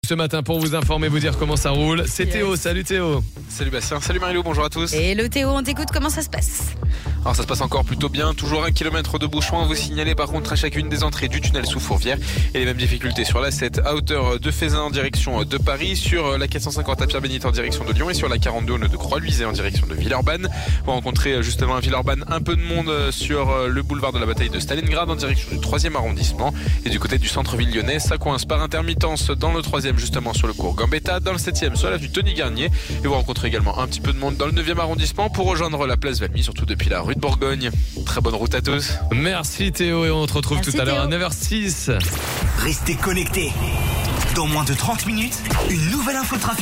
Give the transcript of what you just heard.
Ce matin pour vous informer, vous dire comment ça roule. C'est Théo, salut Théo. Salut Bastien, salut Marilou, bonjour à tous. Et le Théo, on t'écoute, comment ça se passe ? Alors ça se passe encore plutôt bien, toujours 1 km de bouchons à vous signaler par contre à chacune des entrées du tunnel sous Fourvière. Et les mêmes difficultés sur la 7 à hauteur de Fézin en direction de Paris, sur la 450 à Pierre-Bénite en direction de Lyon et sur la 42 au nœud de Croix-Luisée en direction de Villeurbanne. Vous rencontrez justement à Villeurbanne un peu de monde sur le boulevard de la bataille de Stalingrad en direction du 3e arrondissement. Et du côté du centre-ville lyonnais, ça coince par intermittence dans le 3e justement sur le cours Gambetta, dans le 7e sur l'avenue Tony Garnier. Et vous rencontrez également un petit peu de monde dans le 9e arrondissement pour rejoindre la place Valmy, surtout depuis la rue de Bourgogne. Très bonne route à tous. Merci Théo et on te retrouve tout à l'heure à 9h06. Restez connectés. Dans moins de 30 minutes, une nouvelle info trafic.